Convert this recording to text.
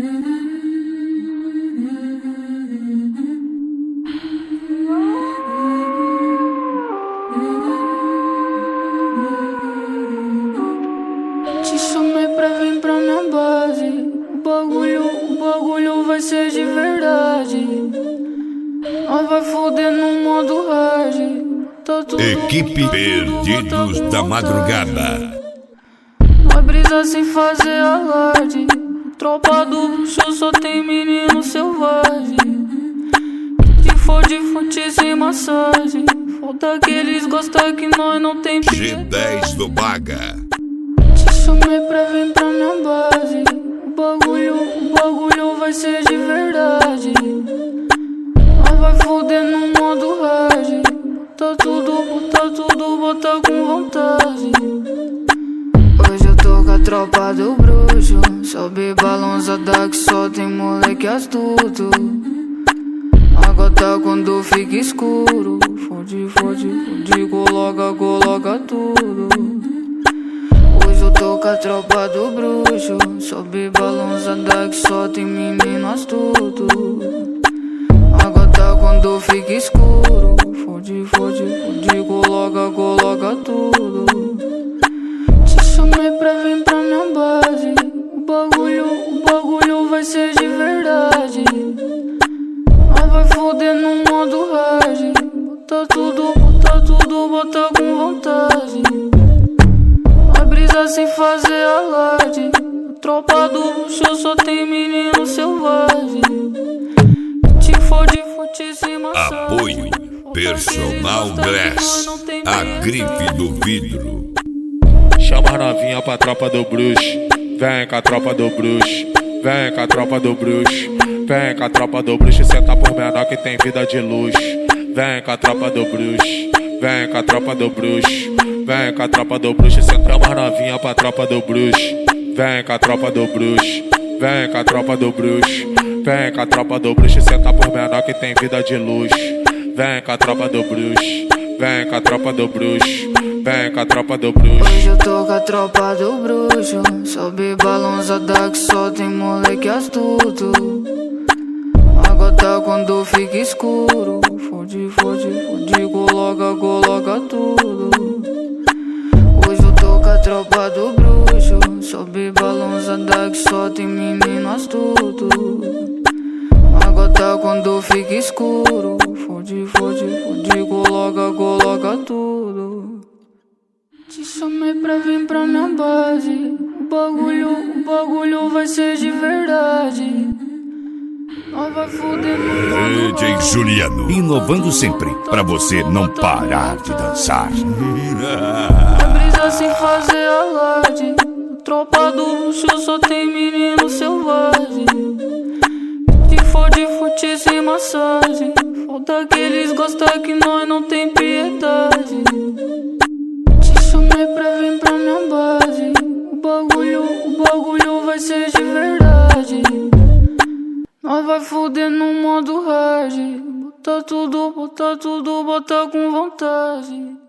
Te chamei pra vir pra minha base. O bagulho vai ser de verdade. Nós vai foder no modo hard. Tá tudo Equipe Perdidos da Madrugada. Nós brisa sem fazer alarde. Tropa do bruxo só tem menino selvagem. Que fode fute sem massagem. Foda que eles gostam que nós não tem G10 do Baga. Te chamei pra vir pra minha base. O bagulho vai ser de verdade. Nós vai foder no modo hard. Bota tudo, bota com vontade. Hoje eu tô com a tropa do bruxo. Sobe balançada que só tem moleque astuto. A gota quando fica escuro. Fode, coloca tudo. Hoje eu tô com a tropa do bruxo. Sobe balançada que só tem menino astuto. A gota quando fica escuro. Fode, coloca tudo. Te chamei pra vir pra minha base. O bagulho vai ser de verdade. Nós vai foder no modo hard. Bota tudo, bota com vontade. Nós brisa sem fazer alarde. Tropa do bruxo só tem menino selvagem. Te fode sem massagem. Apoio Personal Glass, a grife do vidro. Chama a novinha pra tropa do bruxo. Vem com a tropa do bruxo. Vem com a tropa do bruxo. Vem com a tropa do bruxo. Senta por menor que tem vida de luxo. Vem com a tropa do bruxo. Vem com a tropa do bruxo. Vem com a tropa do bruxo. Senta a novinha pra tropa do bruxo. Vem com a tropa do bruxo. Vem com a tropa do bruxo. Vem com a tropa do bruxo. Senta por menor que tem vida de luxo. Vem com a tropa do bruxo. Vem com a tropa do bruxo. Vem com a tropa do bruxo. Hoje eu tô com a tropa do bruxo. Sobe balançada que só tem moleque astuto. A gota quando fica escuro. Fode, coloca tudo. Hoje eu tô com a tropa do bruxo. Sobe balançada que só tem menino astuto. A gota quando fica escuro. Fode, coloca tudo. Te chamei pra vir pra minha base. O bagulho vai ser de verdade. Nós vai foder no DJ Juliano, inovando sempre pra você não parar de dançar. A brisa sem fazer alarde. Tropa do bruxo só tem menino selvagem. Que fode fute sem massagem. Foda que eles gostam que nós não tem piedade. Te chamei pra vir pra minha base. O bagulho vai ser de verdade. Nós vai foder no modo hard. Bota tudo, bota com vontade.